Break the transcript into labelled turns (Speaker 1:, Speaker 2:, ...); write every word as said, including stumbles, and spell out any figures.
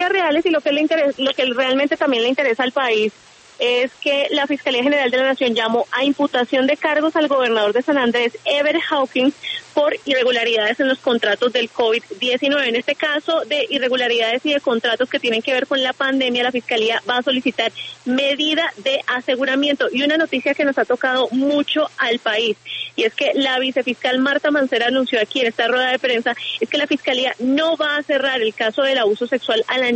Speaker 1: noticias reales y lo que le interesa, lo que realmente también le interesa al país es que la Fiscalía General de la Nación llamó a imputación de cargos al gobernador de San Andrés, Ever Hawkins, por irregularidades en los contratos del COVID diecinueve. En este caso de irregularidades y de contratos que tienen que ver con la pandemia, la Fiscalía va a solicitar medida de aseguramiento. Y una noticia que nos ha tocado mucho al país, y es que la vicefiscal Marta Mancera anunció aquí en esta rueda de prensa, es que la Fiscalía no va a cerrar el caso del abuso sexual a la niña